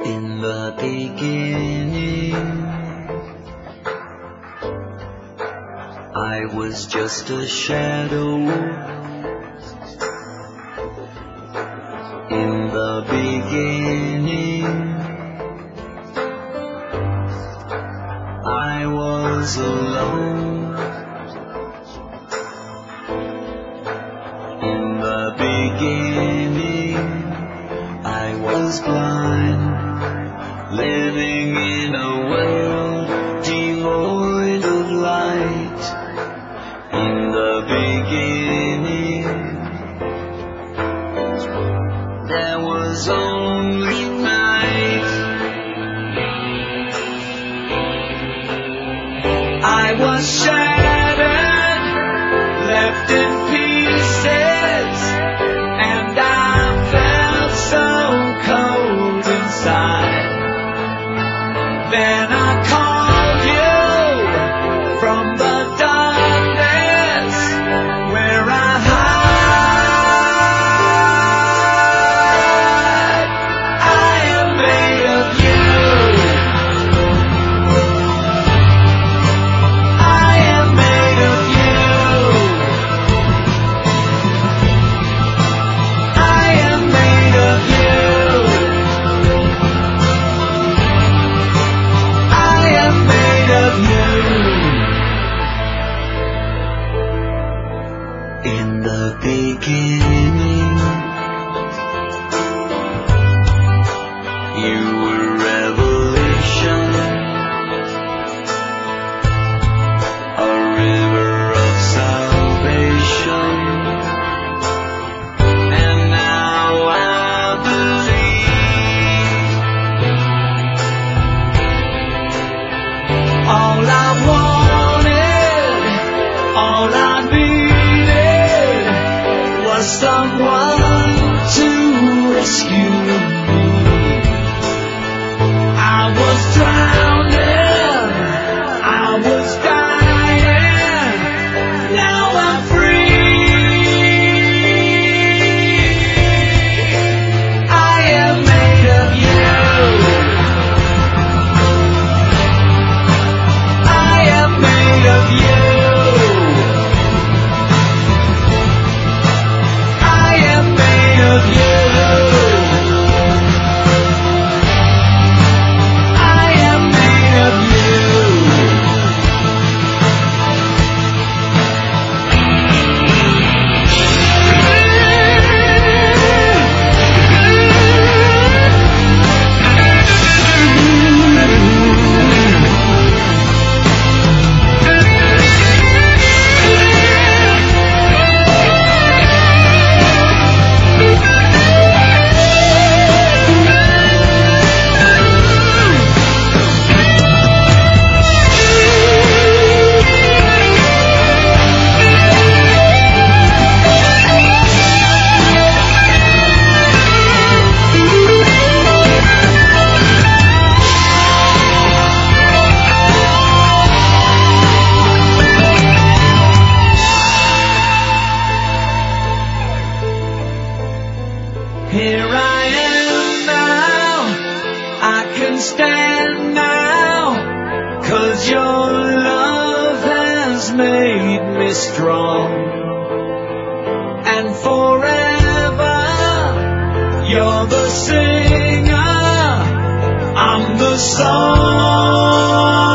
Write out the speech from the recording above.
In the beginning, I was just a shadow. In the beginning, I was alone. In the beginning, I was blind, living in a world devoid of light. In the beginning, there was only night. I was shattered, left in pieces, and I felt so cold inside. Then I called you from the darkness where I hide. I am made of you. I am made of you. I am made of you. I am made of you. In the beginning, you were revelation, a river of salvation, and now I believe all I wanted, all I needed was someone to rescue me. I was drowning, I was dying, now I'm free. I am made of you. I am made of you. I am made of you. I am made of you. Here I am now, I can stand now, 'cause your love has made me strong. And forever, you're the singer, I'm the song.